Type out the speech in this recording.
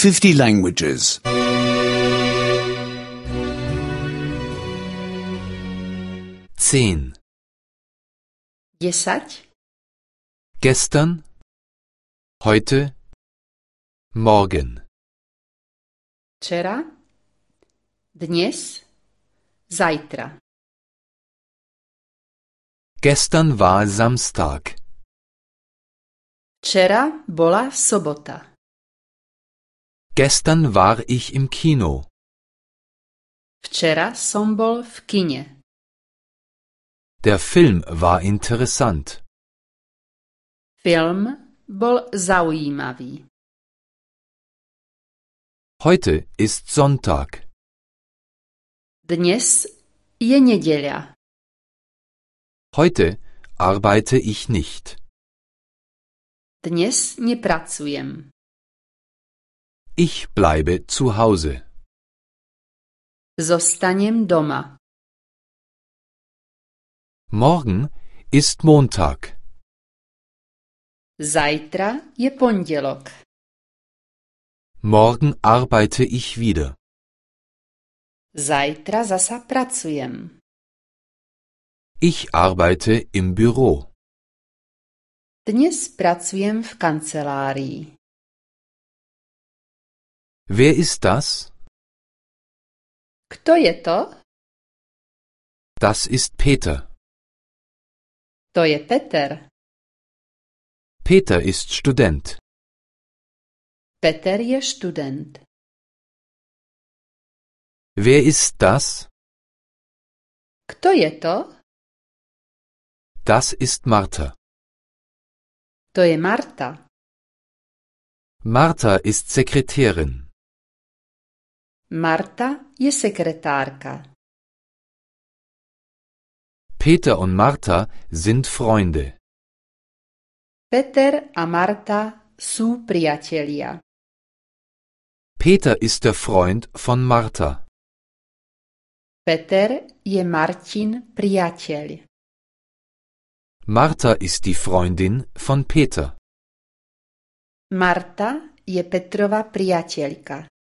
50 languages. 10. 10. Gestern, heute, morgen. Včera, dnes, zajtra. Gestern war Samstag. Včera bola sobota. Gestern war ich im Kino. Včera som bol v kine. Der Film war interessant. Film bol zaujímavý. Heute ist Sonntag. Dnes je nedeľa. Heute arbeite ich nicht. Dnes nepracujem. Ich bleibe zu Hause. Zostanem doma. Morgen ist Montag. Zajtra je pondelok. Morgen arbeite ich wieder. Zajtra zasa pracujem. Ich arbeite im Büro. Dnes pracujem v kancelárii. Wer ist das? Kto je to? Das ist Peter. To je Peter. Peter ist Student. Peter je študent. Wer ist das? Kto je to? Das ist Martha. To je Marta. Martha ist Sekretärin. Marta je sekretárka. Peter und Martha sind Freunde. Peter a Marta sú priatelia. Peter ist der Freund von Martha. Peter je Martin priateľ. Martha ist die Freundin von Peter. Marta je Petrova priateľka.